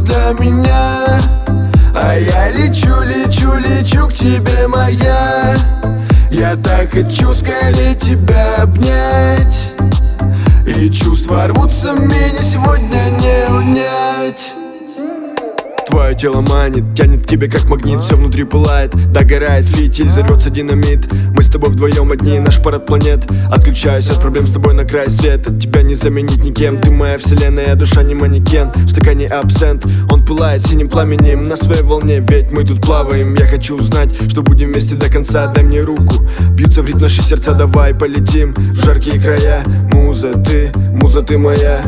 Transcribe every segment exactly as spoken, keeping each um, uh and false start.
для меня. А я лечу, лечу, лечу к тебе, моя. Я так хочу скорее тебя обнять. И чувства рвутся, меня сегодня не унять. Твое тело манит, тянет к тебе как магнит. Все внутри пылает, догорает фитиль, взорвется динамит. Мы с тобой вдвоем одни, наш парад планет. Отключаюсь от проблем, с тобой на край света. Тебя не заменить никем, ты моя вселенная, душа не манекен. В стакане абсент, он пылает синим пламенем. На своей волне, ведь мы тут плаваем. Я хочу узнать, что будем вместе до конца. Дай мне руку, бьются в ритм наши сердца. Давай полетим в жаркие края. Муза ты, муза ты моя.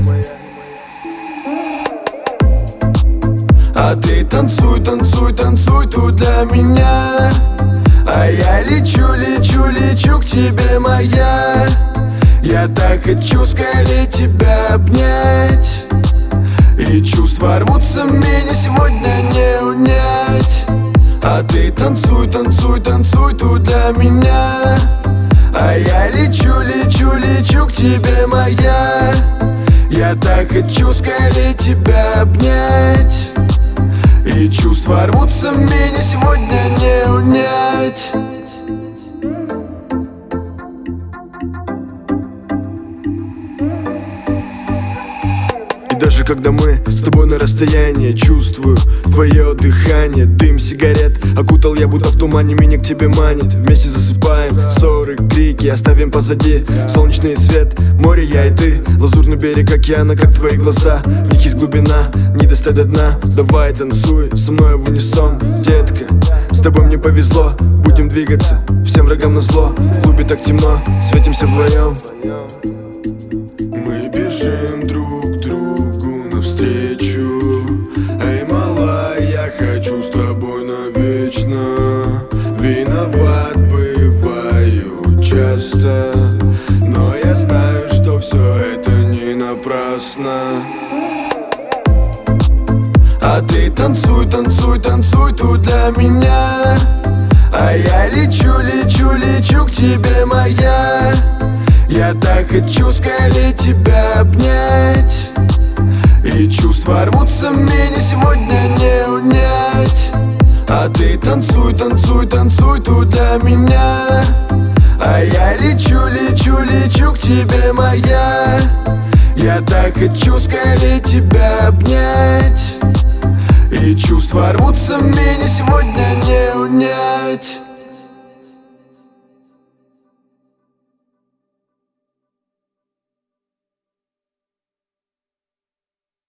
А ты танцуй, танцуй, танцуй тут для меня. А я лечу, лечу, лечу к тебе, моя. Я так хочу скорее тебя обнять. И чувства рвутся, меня сегодня не унять. А ты танцуй, танцуй, танцуй тут для меня. А я лечу, лечу, лечу к тебе, моя. Я так хочу скорее тебя обнять. И чувства рвутся, меня сегодня не унять. И даже когда мы с тобой на расстоянии, чувствую твое дыхание. Дым сигарет окутал я, будто в тумане меня к тебе манит. Вместе засыпаем, ссоры, крики оставим позади. Солнечный свет, море, я и ты. Лазурный берег океана, как твои глаза. В них есть глубина, не достать до дна. Давай танцуй со мной в унисон, детка. С тобой мне повезло, будем двигаться всем врагам назло. В клубе так темно, светимся вдвоем. Мы бежим друг к другу навстречу. Эй, мала, я хочу с тобой навечно. Виноват бываю часто, но я знаю, что все это не напрасно. А ты танцуй, танцуй, танцуй тут для меня. А я лечу, лечу, лечу к тебе, моя. Я так хочу скорее тебя обнять. И чувства рвутся, меня сегодня не унять. А ты танцуй, танцуй, танцуй тут для меня. А я лечу, лечу, лечу к тебе, моя. Я так хочу скорее тебя обнять. И чувства рвутся, меня сегодня не унять.